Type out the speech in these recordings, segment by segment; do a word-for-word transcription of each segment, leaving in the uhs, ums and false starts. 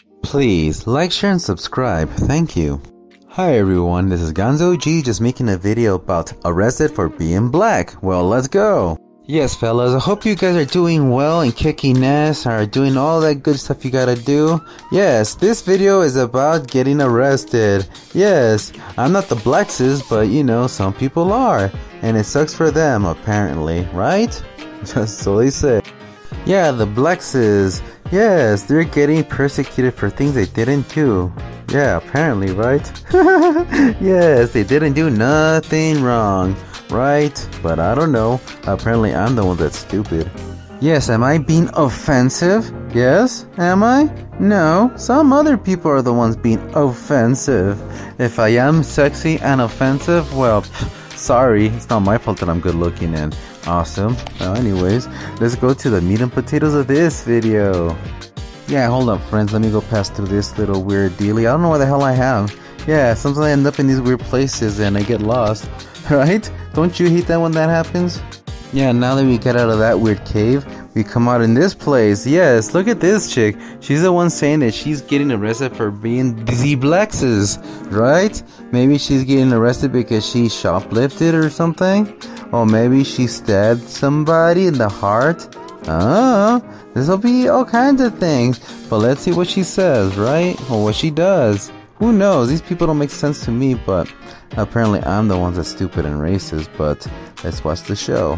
Please like, share, and subscribe. Thank you. Hi everyone, this is Gonzo G, just making a video about arrested for being black. Well, let's go. Yes, fellas, I hope you guys are doing well and kicking ass, are doing all that good stuff you gotta do. Yes, this video is about getting arrested. Yes, I'm not the blackses, but you know, some people are. And it sucks for them, apparently, right? Just so they say. Yeah, the blackses. Yes, they're getting persecuted for things they didn't do. Yeah, apparently, right? Yes, they didn't do nothing wrong, right? But I don't know. Apparently, I'm the one that's stupid. Yes, am I being offensive? Yes, am I? No, some other people are the ones being offensive. If I am sexy and offensive, well, pff, sorry, it's not my fault that I'm good looking and awesome. Well, anyways, let's go to the meat and potatoes of this video. Yeah, hold up, friends. Let me go pass through this little weird dealie. I don't know what the hell I have. Yeah, sometimes I end up in these weird places and I get lost. Right? Don't you hate that when that happens? Yeah, now that we get out of that weird cave, we come out in this place. Yes, look at this chick. She's the one saying that she's getting arrested for being the blackses, right? Maybe she's getting arrested because she shoplifted or something. Or maybe she stabbed somebody in the heart. Oh, this will be all kinds of things. But let's see what she says, right? Or what she does. Who knows? These people don't make sense to me, but apparently I'm the one that's stupid and racist. But let's watch the show.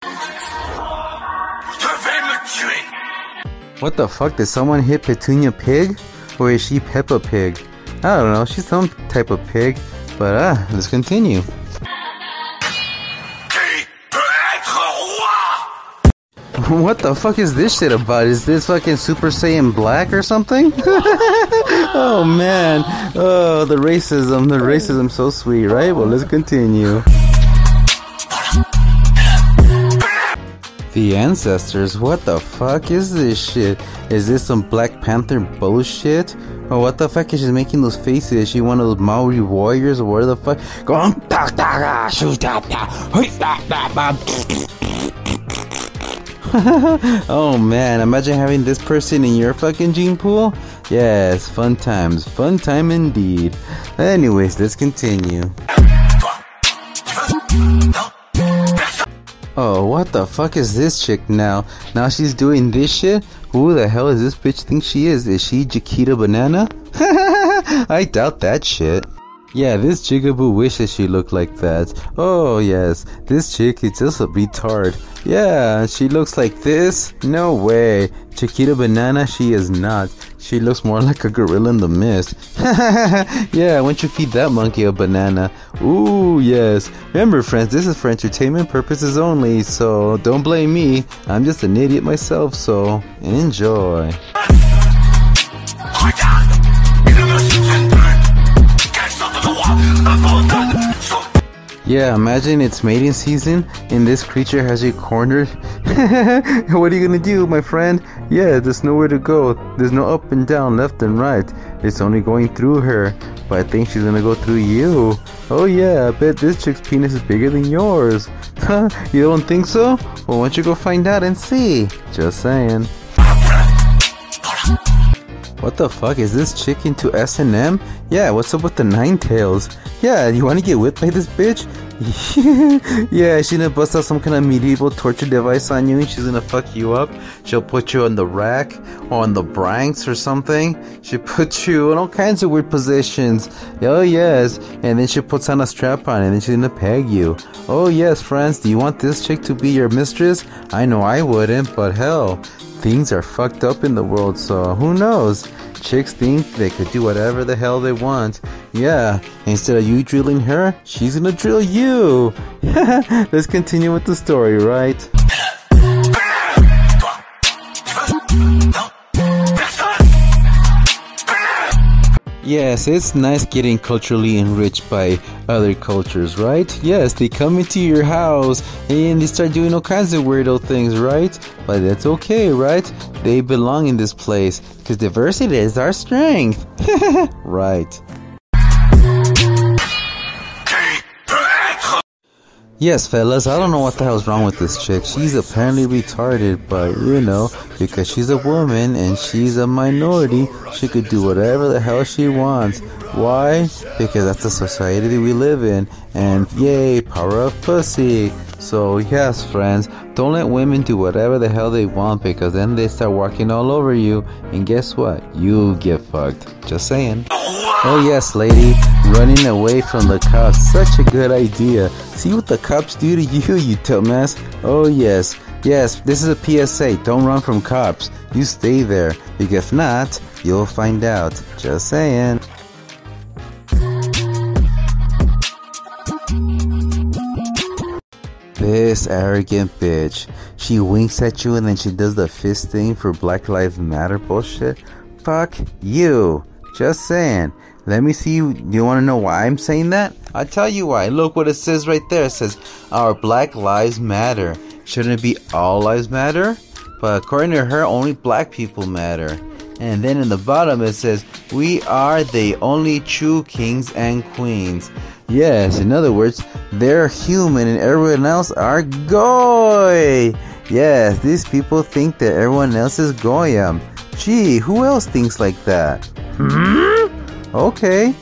What the fuck? Did someone hit Petunia Pig? Or is she Peppa Pig? I don't know. She's some type of pig. But ah, uh, let's continue. What the fuck is this shit about? Is this fucking Super Saiyan Black or something? Oh man. Oh, the racism. The racism so sweet, right? Well, let's continue. The ancestors? What the fuck is this shit? Is this some Black Panther bullshit? Or what the fuck is she making those faces? Is she one of those Maori warriors or what the fuck? Oh man, imagine having this person in your fucking gene pool. Yes, fun times, fun time indeed. Anyways, let's continue. Oh, what the fuck is this chick now? Now she's doing this shit? Who the hell is this bitch think she is? Is she Chiquita Banana? I doubt that shit. Yeah, this jigaboo wishes she looked like that. Oh yes, this chick is just a retard. Yeah, she looks like this? No way. Chiquita Banana, she is not. She looks more like a gorilla in the mist. Yeah, why don't you feed that monkey a banana? Ooh, yes. Remember, friends, this is for entertainment purposes only, so don't blame me. I'm just an idiot myself, so enjoy. Yeah, imagine it's mating season and this creature has you cornered. What are you gonna do, my friend? Yeah, there's nowhere to go. There's no up and down, left and right. It's only going through her. But I think she's gonna go through you. Oh yeah, I bet this chick's penis is bigger than yours. You don't think so? Well, why don't you go find out and see? Just saying. What the fuck, is this chick into S and M? Yeah, what's up with the nine tails? Yeah, you wanna get whipped by this bitch? Yeah, she's gonna bust out some kind of medieval torture device on you and she's gonna fuck you up. She'll put you on the rack or on the branks or something. She'll put you in all kinds of weird positions. Oh yes, and then she puts on a strap on and then she's gonna peg you. Oh yes, friends, do you want this chick to be your mistress? I know I wouldn't, but hell, things are fucked up in the world, so who knows? Chicks think they could do whatever the hell they want. Yeah, instead of you drilling her, she's gonna drill you. Let's continue with the story, right? Yes, it's nice getting culturally enriched by other cultures, right? Yes, they come into your house and they start doing all kinds of weirdo things, right? But that's okay, right? They belong in this place because diversity is our strength. Right. Yes, fellas, I don't know what the hell's wrong with this chick. She's apparently retarded, but you know, because she's a woman and she's a minority, she could do whatever the hell she wants. Why? Because that's the society that we live in, and yay, power of pussy. So yes, friends, don't let women do whatever the hell they want, because then they start walking all over you, and guess what? You get fucked. Just saying. Oh yes, lady, running away from the cops, such a good idea. See what the cops do to you, you dumbass. Oh yes, yes, this is a P S A, don't run from cops. You stay there, because if not, you'll find out. Just saying. This arrogant bitch. She winks at you and then she does the fist thing for Black Lives Matter bullshit. Fuck you. Just saying. Let me see. Do you want to know why I'm saying that? I'll tell you why. Look what it says right there. It says, our Black Lives Matter. Shouldn't it be all lives matter? But according to her, only black people matter. And then in the bottom it says, we are the only true kings and queens. Yes, in other words, they're human and everyone else are goy. Yes, these people think that everyone else is goyim. Gee, who else thinks like that? Hmm? Okay.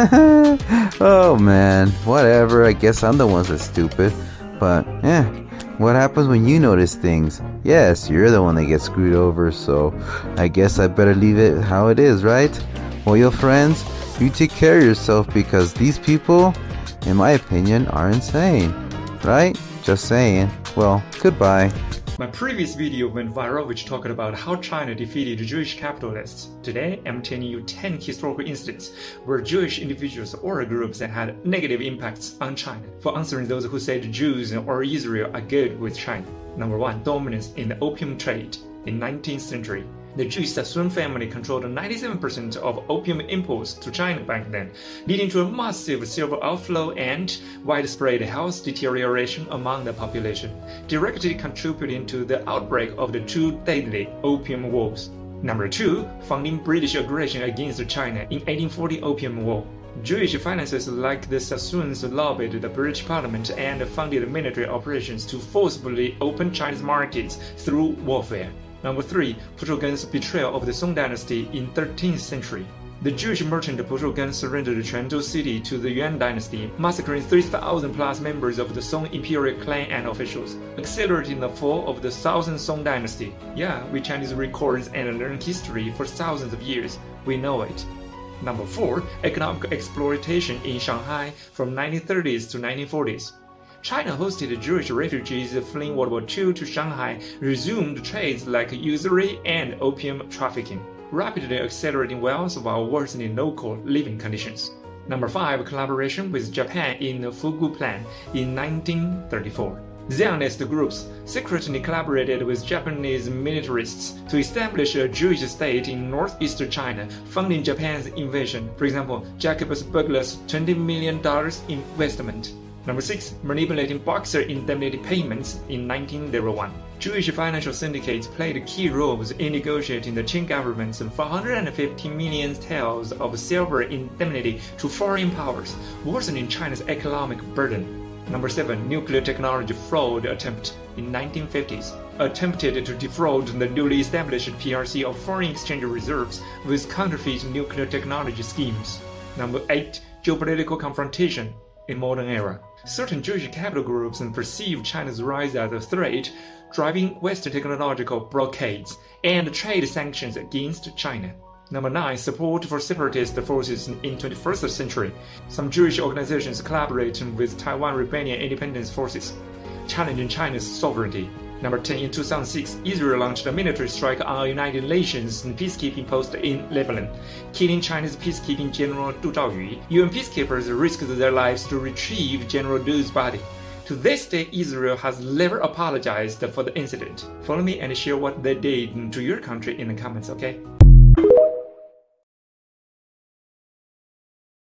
Oh man, whatever. I guess I'm the one that's stupid. But, eh, what happens when you notice things? Yes, you're the one that gets screwed over, so I guess I better leave it how it is, right? Well, your friends, you take care of yourself, because these people, in my opinion, are insane. Right? Just saying. Well, goodbye. My previous video went viral, which talked about how China defeated Jewish capitalists. Today, I'm telling you ten historical incidents where Jewish individuals or groups that had negative impacts on China, for answering those who said Jews or Israel are good with China. Number one, dominance in the opium trade. In nineteenth century, the Jewish Sassoon family controlled ninety-seven percent of opium imports to China back then, leading to a massive silver outflow and widespread health deterioration among the population, directly contributing to the outbreak of the two deadly opium wars. Number two, funding British aggression against China in eighteen forty Opium War. Jewish financiers like the Sassoons lobbied the British Parliament and funded military operations to forcibly open Chinese markets through warfare. Number three, Putugan's betrayal of the Song dynasty in thirteenth century. The Jewish merchant Putugan surrendered Quanzhou city to the Yuan dynasty, massacring three thousand plus members of the Song imperial clan and officials, accelerating the fall of the Southern Song dynasty. Yeah, we Chinese record and learn history for thousands of years. We know it. Number four, economic exploitation in Shanghai from nineteen thirties to nineteen forties. China hosted Jewish refugees fleeing World War Two to Shanghai, resumed trades like usury and opium trafficking, rapidly accelerating wealth while worsening local living conditions. Number five, collaboration with Japan in the Fugu Plan in nineteen thirty-four. Zionist groups secretly collaborated with Japanese militarists to establish a Jewish state in northeastern China, funding Japan's invasion. For example, Jacobus Burglar's twenty million dollars investment. Number six, manipulating Boxer indemnity payments in nineteen oh one. Jewish financial syndicates played key roles in negotiating the Qing government's four hundred fifty million taels of silver indemnity to foreign powers, worsening China's economic burden. Number seven, nuclear technology fraud attempt in nineteen fifties. Attempted to defraud the newly established P R C of foreign exchange reserves with counterfeit nuclear technology schemes. Number eight, geopolitical confrontation in modern era. Certain Jewish capital groups perceive China's rise as a threat, driving Western technological blockades and trade sanctions against China. Number nine, support for separatist forces in twenty-first century. Some Jewish organizations collaborate with Taiwan rebellion independence forces, challenging China's sovereignty. Number ten, in two thousand six, Israel launched a military strike on a United Nations peacekeeping post in Lebanon, killing China's peacekeeping General Du Zhaoyu. U N peacekeepers risked their lives to retrieve General Du's body. To this day, Israel has never apologized for the incident. Follow me and share what they did to your country in the comments, okay?